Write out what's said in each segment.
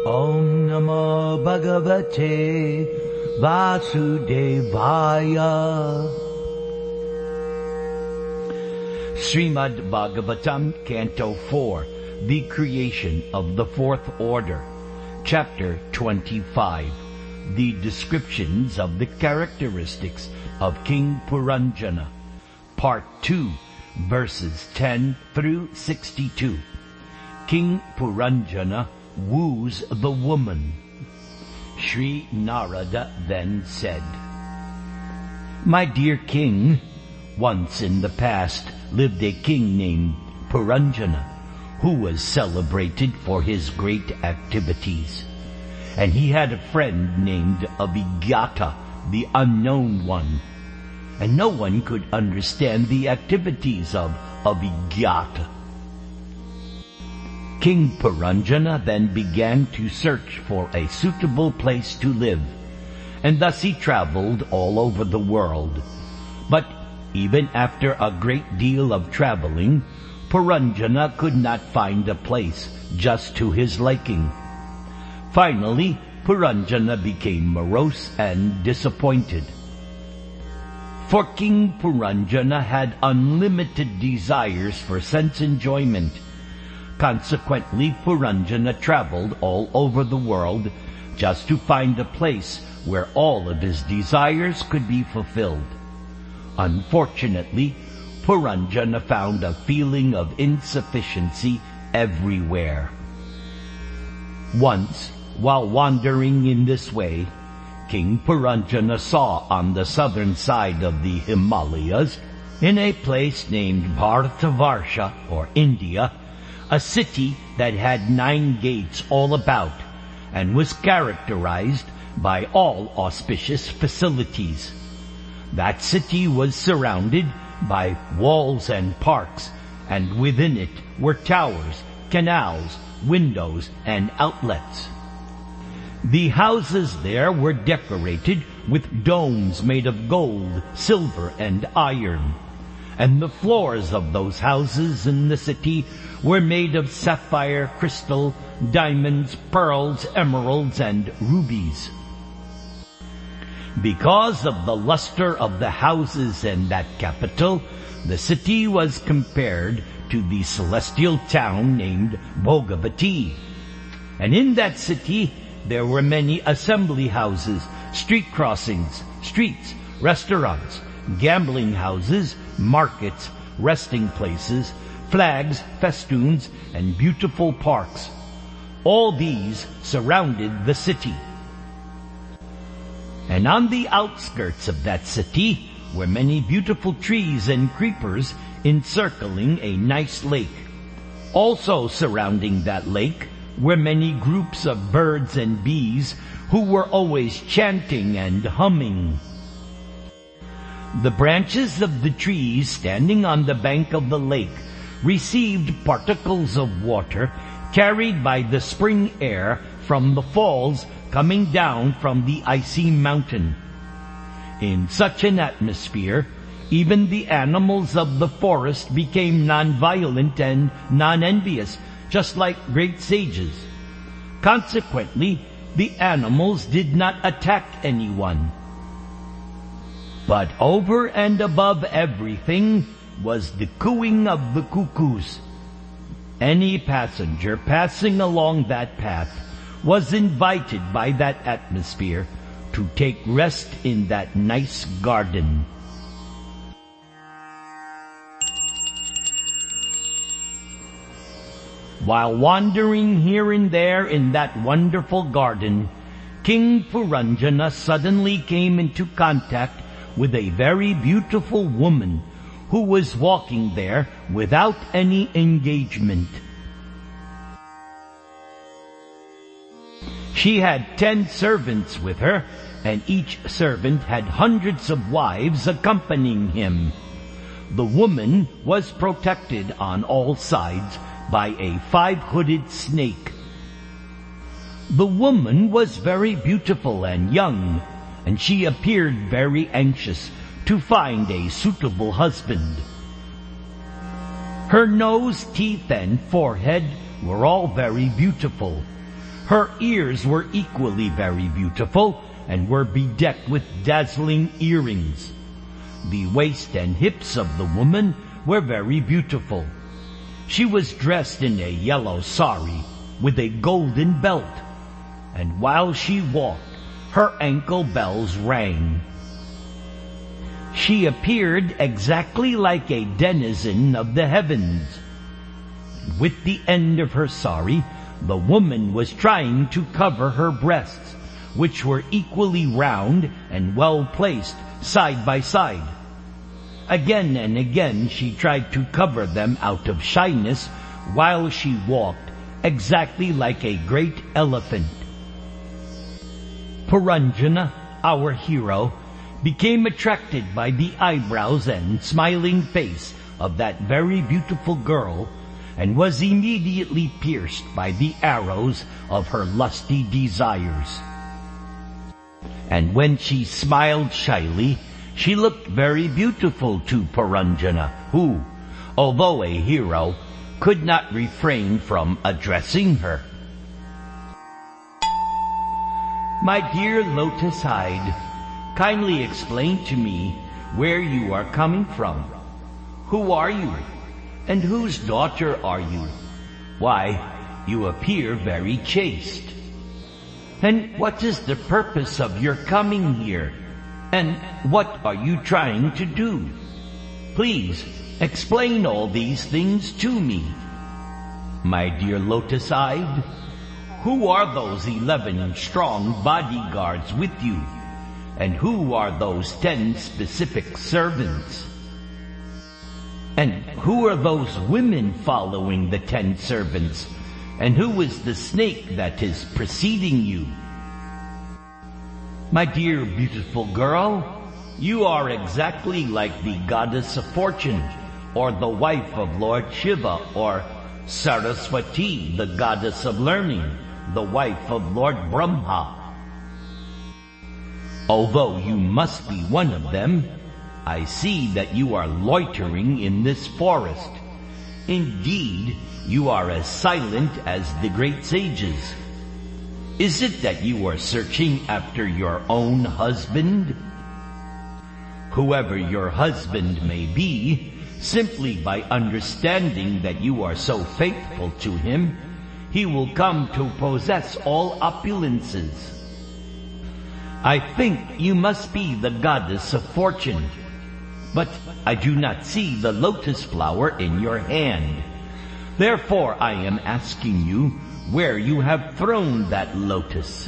Om Namo Bhagavate Vasudevaya. Srimad Bhagavatam, Canto 4, The Creation of the Fourth Order, Chapter 25, The Descriptions of the Characteristics of King Puranjana, Part 2, Verses 10 through 62. King Puranjana woos the woman. Sri Narada then said, "My dear king, once in the past lived a king named Puranjana, who was celebrated for his great activities. And he had a friend named Abhigyata, the Unknown One. And no one could understand the activities of Abhigyata. King Puranjana then began to search for a suitable place to live, and thus he traveled all over the world. But even after a great deal of traveling, Puranjana could not find a place just to his liking. Finally, Puranjana became morose and disappointed. For King Puranjana had unlimited desires for sense enjoyment. Consequently, Puranjana traveled all over the world just to find a place where all of his desires could be fulfilled. Unfortunately, Puranjana found a feeling of insufficiency everywhere. Once, while wandering in this way, King Puranjana saw on the southern side of the Himalayas, in a place named Bharatavarsha, or India, a city that had 9 gates all about and was characterized by all auspicious facilities. That city was surrounded by walls and parks, and within it were towers, canals, windows, and outlets. The houses there were decorated with domes made of gold, silver, and iron, and the floors of those houses in the city were made of sapphire, crystal, diamonds, pearls, emeralds, and rubies. Because of the luster of the houses in that capital, the city was compared to the celestial town named Bhogavati. And in that city there were many assembly houses, street crossings, streets, restaurants, gambling houses, markets, resting places, flags, festoons, and beautiful parks. All these surrounded the city. And on the outskirts of that city were many beautiful trees and creepers encircling a nice lake. Also surrounding that lake were many groups of birds and bees who were always chanting and humming. The branches of the trees standing on the bank of the lake received particles of water carried by the spring air from the falls coming down from the icy mountain. In such an atmosphere, even the animals of the forest became non-violent and non-envious, just like great sages. Consequently, the animals did not attack anyone. But over and above everything was the cooing of the cuckoos. Any passenger passing along that path was invited by that atmosphere to take rest in that nice garden. While wandering here and there in that wonderful garden, King Puranjana suddenly came into contact with a very beautiful woman who was walking there without any engagement. She had 10 servants with her, and each servant had hundreds of wives accompanying him. The woman was protected on all sides by a 5-hooded snake. The woman was very beautiful and young, and she appeared very anxious to find a suitable husband. Her nose, teeth, and forehead were all very beautiful. Her ears were equally very beautiful and were bedecked with dazzling earrings. The waist and hips of the woman were very beautiful. She was dressed in a yellow sari with a golden belt, and while she walked, her ankle bells rang. She appeared exactly like a denizen of the heavens. With the end of her sari, the woman was trying to cover her breasts, which were equally round and well placed side by side. Again and again she tried to cover them out of shyness while she walked, exactly like a great elephant. Puranjana, our hero, became attracted by the eyebrows and smiling face of that very beautiful girl, and was immediately pierced by the arrows of her lusty desires. And when she smiled shyly, she looked very beautiful to Puranjana, who, although a hero, could not refrain from addressing her. My dear Lotus Hide, kindly explain to me where you are coming from. Who are you? And whose daughter are you? Why, you appear very chaste. And what is the purpose of your coming here? And what are you trying to do? Please explain all these things to me. My dear Lotus-eyed, who are those 11 strong bodyguards with you? And who are those 10 specific servants? And who are those women following the 10 servants? And who is the snake that is preceding you? My dear beautiful girl, you are exactly like the goddess of fortune, or the wife of Lord Shiva, or Saraswati, the goddess of learning, the wife of Lord Brahma. Although you must be one of them, I see that you are loitering in this forest. Indeed, you are as silent as the great sages. Is it that you are searching after your own husband? Whoever your husband may be, simply by understanding that you are so faithful to him, he will come to possess all opulences. I think you must be the goddess of fortune, but I do not see the lotus flower in your hand. Therefore I am asking you where you have thrown that lotus.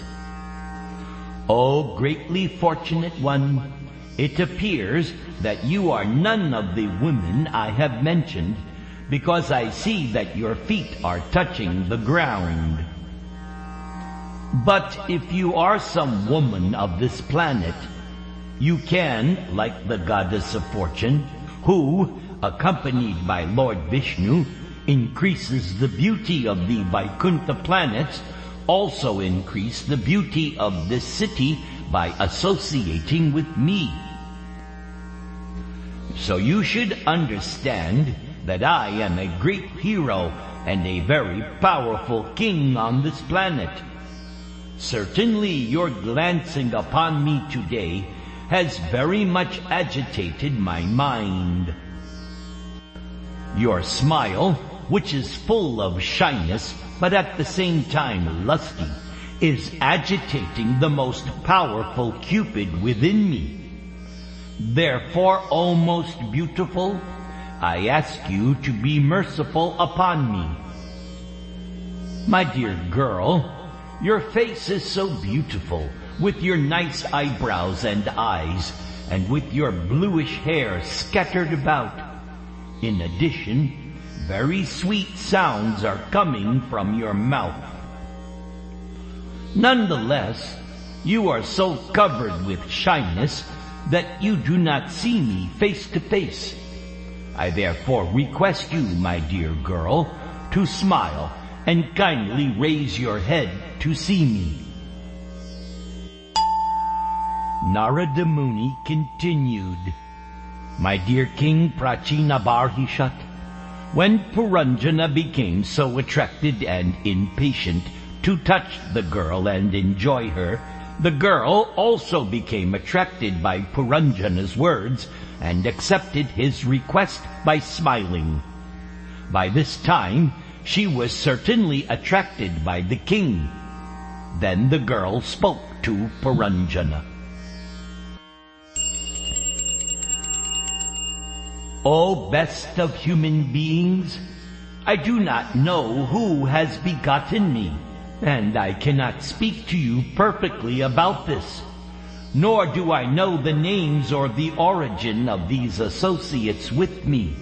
O greatly fortunate one, it appears that you are none of the women I have mentioned, because I see that your feet are touching the ground. But if you are some woman of this planet, you can, like the goddess of fortune, who, accompanied by Lord Vishnu, increases the beauty of the Vaikuntha planets, also increase the beauty of this city by associating with me. So you should understand that I am a great hero and a very powerful king on this planet. Certainly your glancing upon me today has very much agitated my mind. Your smile, which is full of shyness, but at the same time lusty, is agitating the most powerful Cupid within me. Therefore, O most beautiful, I ask you to be merciful upon me. My dear girl, your face is so beautiful, with your nice eyebrows and eyes, and with your bluish hair scattered about. In addition, very sweet sounds are coming from your mouth. Nonetheless, you are so covered with shyness that you do not see me face to face. I therefore request you, my dear girl, to smile and kindly raise your head to see me. Narada Muni continued, My dear King Prachinabarhishat, when Puranjana became so attracted and impatient to touch the girl and enjoy her, the girl also became attracted by Puranjana's words and accepted his request by smiling. By this time, she was certainly attracted by the king. Then the girl spoke to Puranjana. O best of human beings, I do not know who has begotten me, and I cannot speak to you perfectly about this, nor do I know the names or the origin of these associates with me.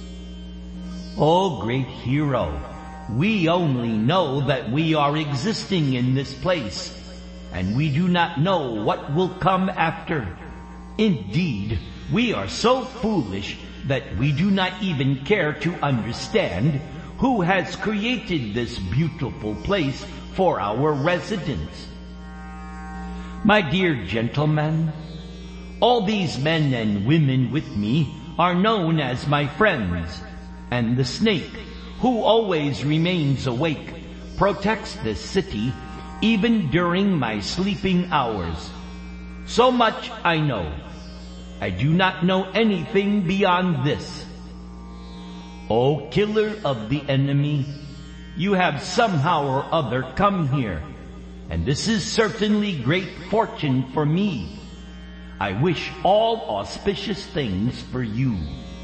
O great hero, we only know that we are existing in this place, and we do not know what will come after. Indeed, we are so foolish that we do not even care to understand who has created this beautiful place for our residence. My dear gentlemen, all these men and women with me are known as my friends, and the snake, who always remains awake, protects this city even during my sleeping hours. So much I know. I do not know anything beyond this. O killer of the enemy, you have somehow or other come here, and this is certainly great fortune for me. I wish all auspicious things for you.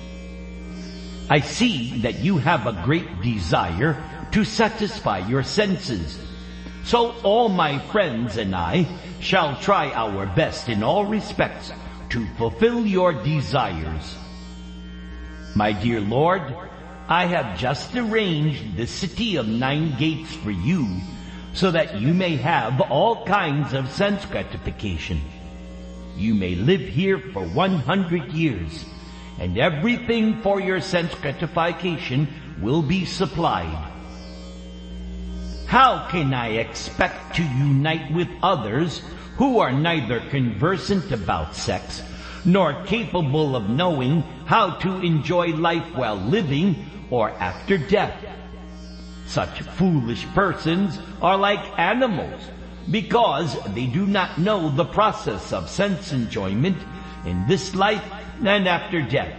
I see that you have a great desire to satisfy your senses. So all my friends and I shall try our best in all respects to fulfill your desires. My dear Lord, I have just arranged the city of 9 gates for you so that you may have all kinds of sense gratification. You may live here for 100 years, and everything for your sense gratification will be supplied. How can I expect to unite with others who are neither conversant about sex nor capable of knowing how to enjoy life while living or after death? Such foolish persons are like animals because they do not know the process of sense enjoyment in this life and after death.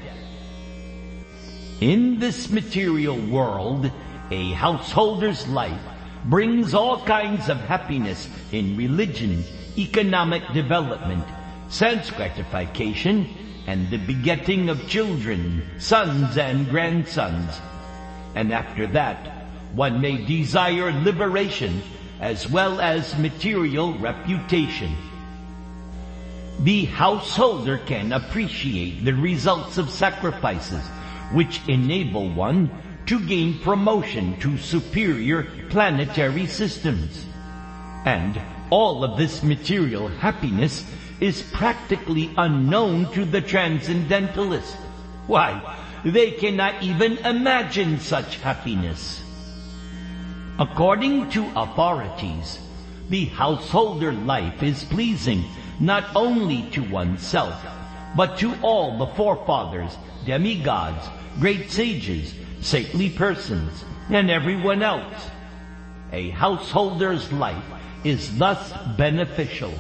In this material world, a householder's life brings all kinds of happiness in religion, economic development, sense gratification, and the begetting of children, sons and grandsons. And after that, one may desire liberation as well as material reputation. The householder can appreciate the results of sacrifices which enable one to gain promotion to superior planetary systems. And all of this material happiness is practically unknown to the transcendentalist. Why, they cannot even imagine such happiness. According to authorities, the householder life is pleasing not only to oneself, but to all the forefathers, demigods, great sages, saintly persons, and everyone else. A householder's life is thus beneficial.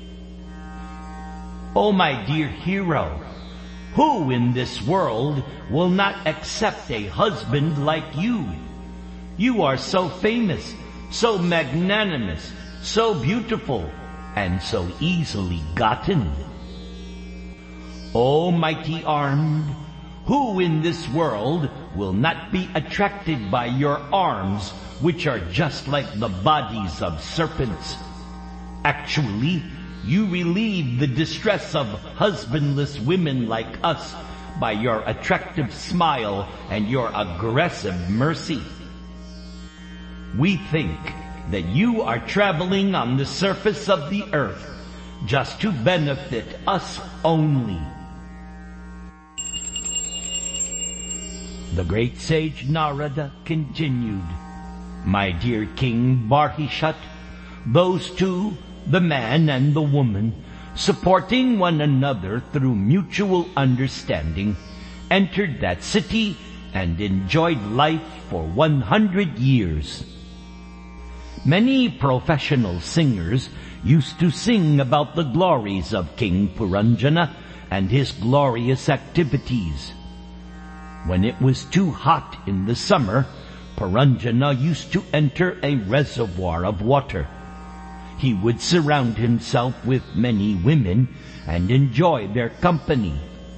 O my dear hero, who in this world will not accept a husband like you? You are so famous, so magnanimous, so beautiful, and so easily gotten. O mighty armed, who in this world will not be attracted by your arms, which are just like the bodies of serpents? Actually, you relieve the distress of husbandless women like us by your attractive smile and your aggressive mercy. We think that you are traveling on the surface of the earth just to benefit us only. The great sage Narada continued, My dear King Barhishat, those two, the man and the woman, supporting one another through mutual understanding, entered that city and enjoyed life for 100 years. Many professional singers used to sing about the glories of King Puranjana and his glorious activities. When it was too hot in the summer, Puranjana used to enter a reservoir of water. He would surround himself with many women and enjoy their company.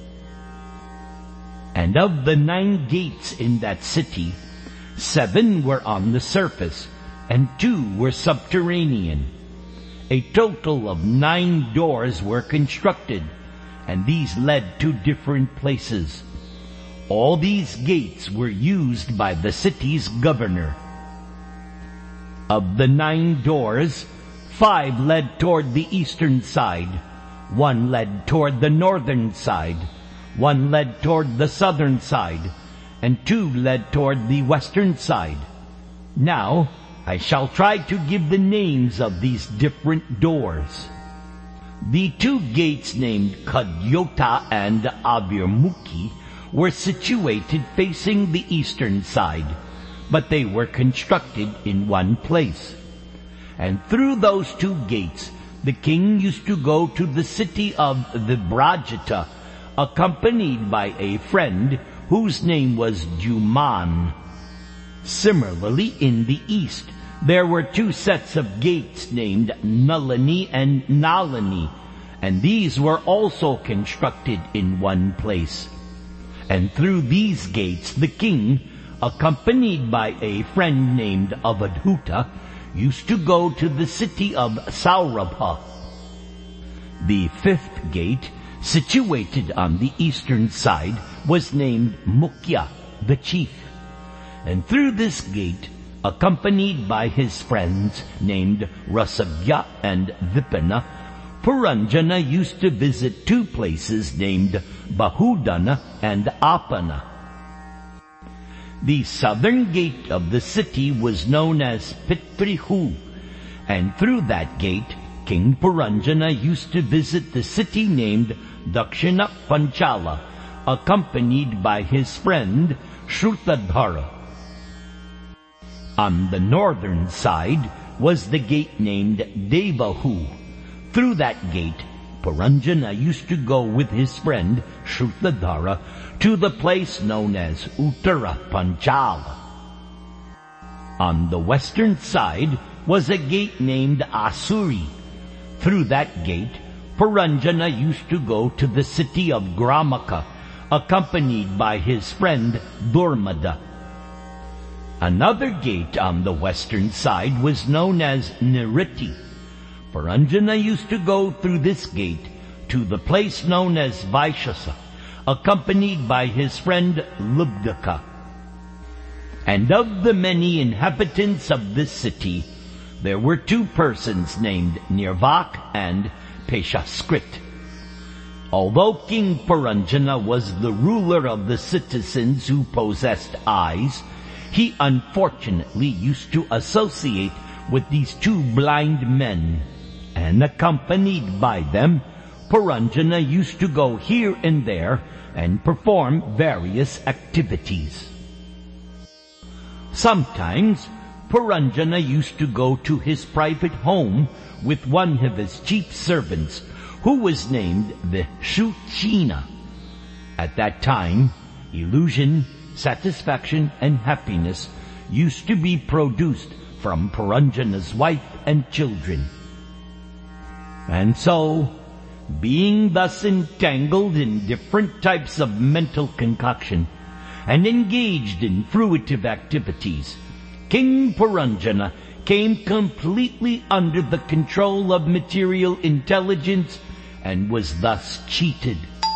And of the 9 gates in that city, 7 were on the surface, and 2 were subterranean. A total of 9 doors were constructed, and these led to different places. All these gates were used by the city's governor. Of the 9 doors, 5 led toward the eastern side, 1 led toward the northern side, 1 led toward the southern side, and 2 led toward the western side. Now, I shall try to give the names of these different doors. The 2 gates named Kadyota and Abirmukhi were situated facing the eastern side, but they were constructed in one place. And through those 2 gates, the king used to go to the city of Vibrajita, accompanied by a friend whose name was Juman. Similarly, in the east, there were 2 sets of gates named Nalini and Nalini, and these were also constructed in one place. And through these gates, the king, accompanied by a friend named Avadhuta, used to go to the city of Saurabha. The 5th gate, situated on the eastern side, was named Mukhya, the chief. And through this gate, accompanied by his friends named Rasagya and Vipana, Puranjana used to visit 2 places named Bahudana and Apana. The southern gate of the city was known as Pitrihu, and through that gate, King Puranjana used to visit the city named Dakshina Panchala, accompanied by his friend Shrutadhara. On the northern side was the gate named Devahu. Through that gate, Puranjana used to go with his friend Shrutadhara to the place known as Uttara Panchala. On the western side was a gate named Asuri. Through that gate, Puranjana used to go to the city of Gramaka, accompanied by his friend Durmada. Another gate on the western side was known as Niriti. Puranjana used to go through this gate to the place known as Vaishasa, accompanied by his friend Lubdaka. And of the many inhabitants of this city, there were 2 persons named Nirvak and Peshaskrit. Although King Puranjana was the ruler of the citizens who possessed eyes, he unfortunately used to associate with these 2 blind men, and accompanied by them, Puranjana used to go here and there and perform various activities. Sometimes, Puranjana used to go to his private home with one of his chief servants, who was named the Shuchina. At that time, illusion, satisfaction, and happiness used to be produced from Puranjana's wife and children. And so, being thus entangled in different types of mental concoction and engaged in fruitive activities, King Puranjana came completely under the control of material intelligence and was thus cheated.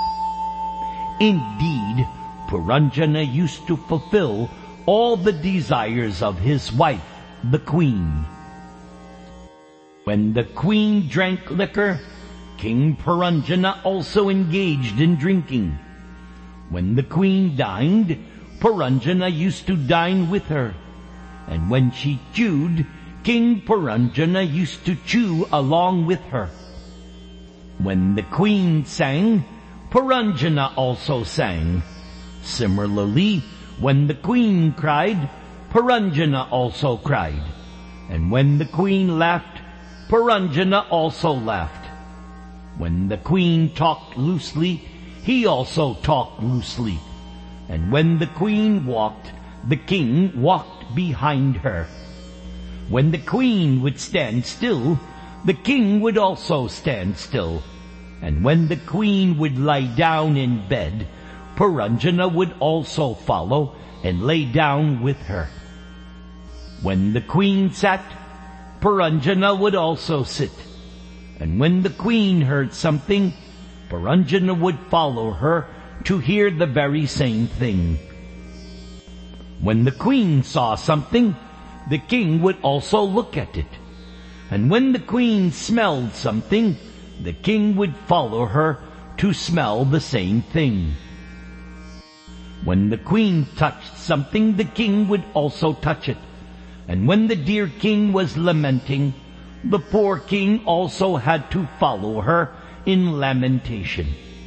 Indeed, Puranjana used to fulfill all the desires of his wife, the queen. When the queen drank liquor, King Puranjana also engaged in drinking. When the queen dined, Puranjana used to dine with her. And when she chewed, King Puranjana used to chew along with her. When the queen sang, Puranjana also sang. Similarly, when the queen cried, Puranjana also cried. And when the queen laughed, Puranjana also laughed. When the queen talked loosely, he also talked loosely. And when the queen walked, the king walked behind her. When the queen would stand still, the king would also stand still. And when the queen would lie down in bed, Puranjana would also follow and lay down with her. When the queen sat, Puranjana would also sit. And when the queen heard something, Puranjana would follow her to hear the very same thing. When the queen saw something, the king would also look at it. And when the queen smelled something, the king would follow her to smell the same thing. When the queen touched something, the king would also touch it. And when the dear king was lamenting, the poor king also had to follow her in lamentation.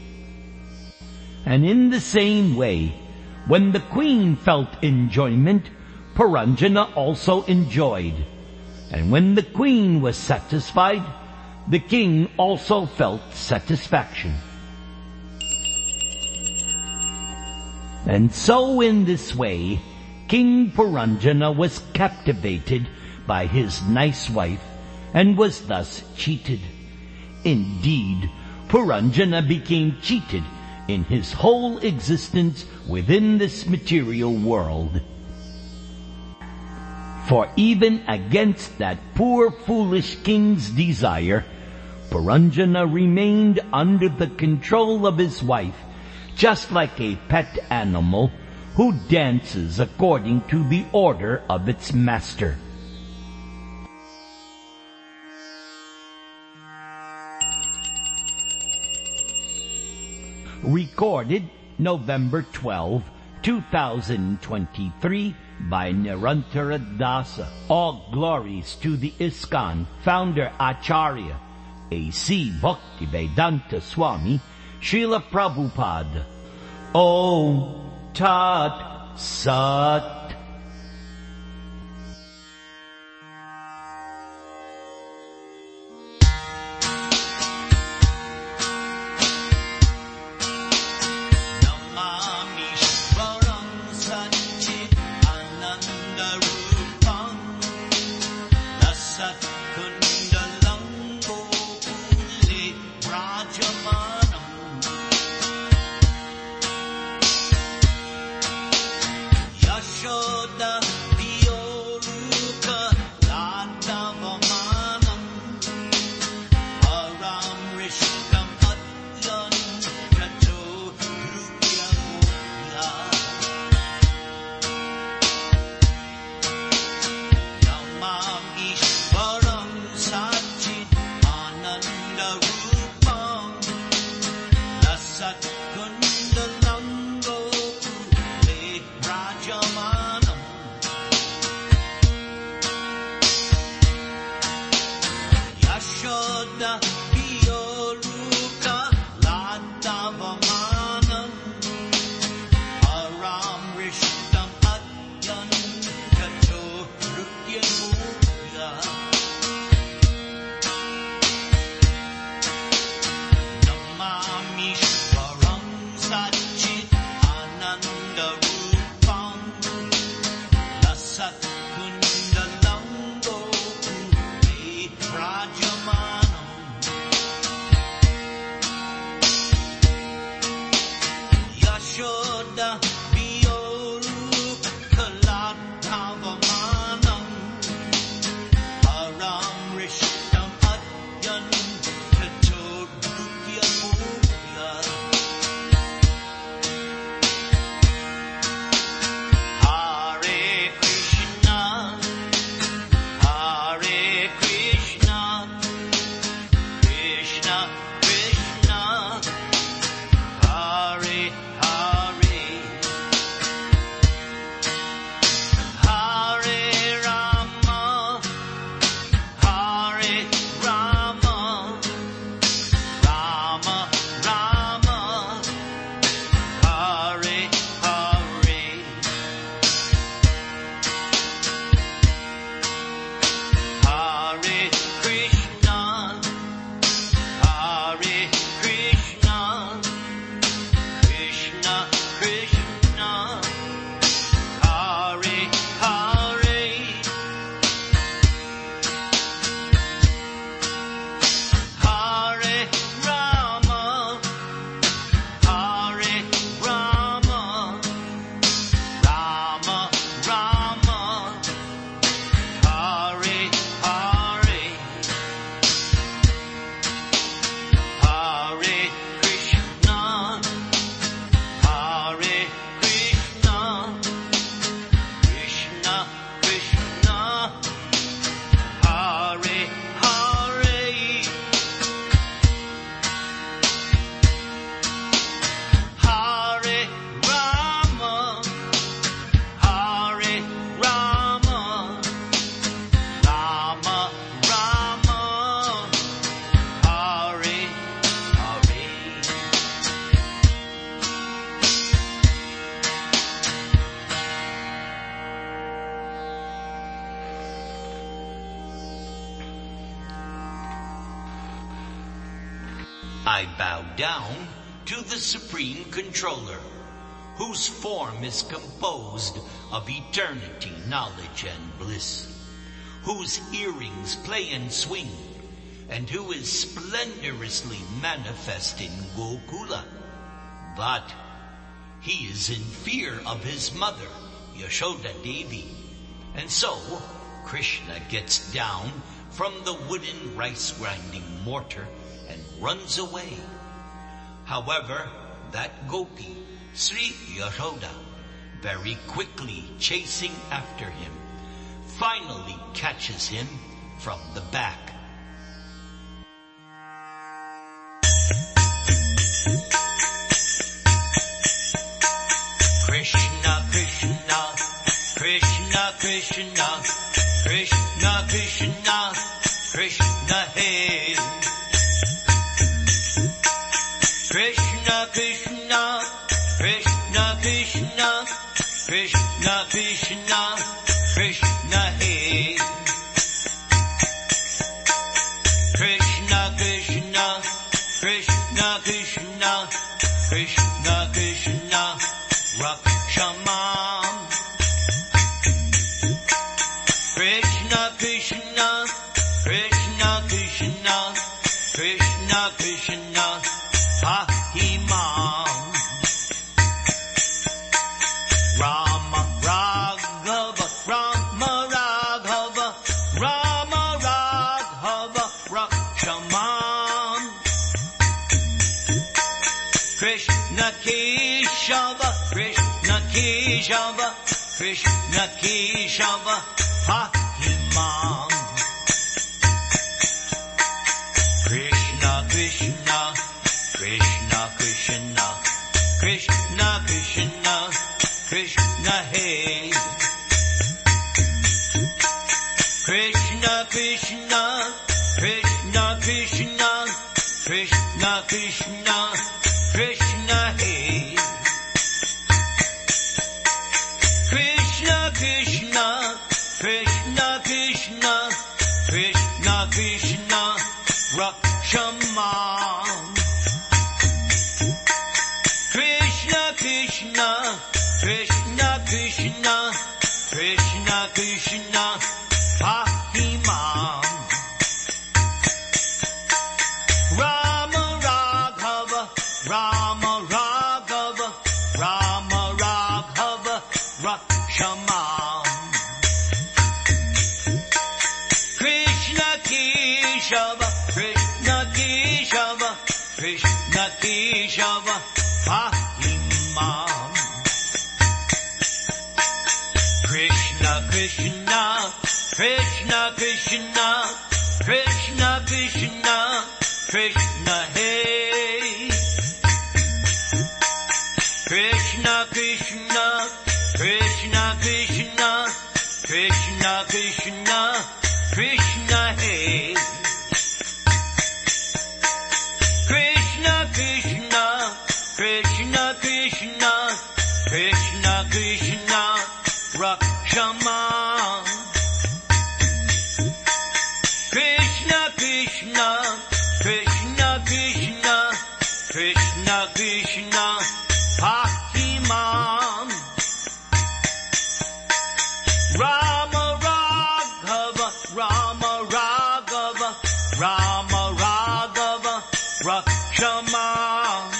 And in the same way, when the queen felt enjoyment, Puranjana also enjoyed. And when the queen was satisfied, the king also felt satisfaction. And so in this way, King Puranjana was captivated by his nice wife and was thus cheated. Indeed, Puranjana became cheated in his whole existence within this material world. For even against that poor foolish king's desire, Puranjana remained under the control of his wife, just like a pet animal who dances according to the order of its master. Recorded November 12, 2023 by Nirantara Dasa. All glories to the ISKCON founder Acharya A.C. Bhaktivedanta Swami Srila Prabhupada. Om Tat Sat. I bow down to the Supreme Controller, whose form is composed of eternity, knowledge, and bliss, whose earrings play and swing, and who is splendorously manifest in Gokula. But he is in fear of his mother, Yashoda Devi, and so Krishna gets down from the wooden rice-grinding mortar and runs away. However, that Gopi, Sri Yashoda, very quickly chasing after him, finally catches him from the back. Krishna, Krishna, Krishna, Krishna, Krishna, Krishna, Krishna, hey. Krishna, Krishna, Krishna, Krishna, Krishna, Krishna, Krishna, hey. Krishna, Krishna, Krishna, Krishna, Krishna, Krishna, Rakshamam. Krishna, Krishna, Krishna, Krishna, Krishna, Krishna, Pahimam. Rama Raghava, Rama Raghava, Rama Raghava, Rakshamam. Krishna Keshava, Krishna Keshava, Krishna Keshava, Pahimam. Krishna Krishna, Krishna Krishna, Krishna Krishna, Krishna hey. Krishna Krishna, Krishna Krishna, Krishna Krishna, Krishna hey. Krishna Krishna, Krishna Krishna, Krishna Krishna, Rakshamam. Krishna Krishna, Krishna Krishna, Krishna Krishna, Pahimam. Rama Raghava, Rama Raghava, Rama Raghava, Rakshamam. Krishna Keshava, Krishna Keshava, Krishna Keshava, Pahimam. Krishna Krishna, Krishna Krishna, Krishna Krishna, Krishna hey. Krishna Krishna, Krishna Krishna, Krishna Krishna, Krishna hey. Krishna Krishna, Krishna Krishna, Krishna Krishna, Rakshamam. Krishna Krishna, Krishna Krishna, Krishna Krishna, Pahimam. Rama Raghava, Rama Raghava, Rama Raghava, Rakshamam.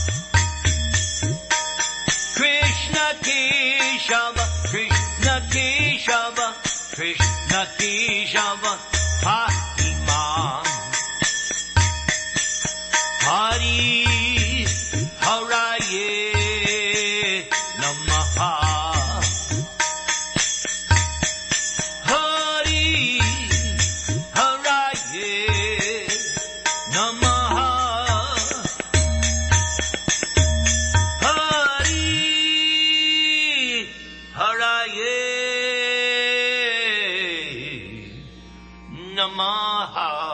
Krishna Keshava, Krishna Keshava, Krishna Keshava, Pahimam. Hari Haraye Namaha. Hari Haraye Namaha. Hari Haraye Namaha.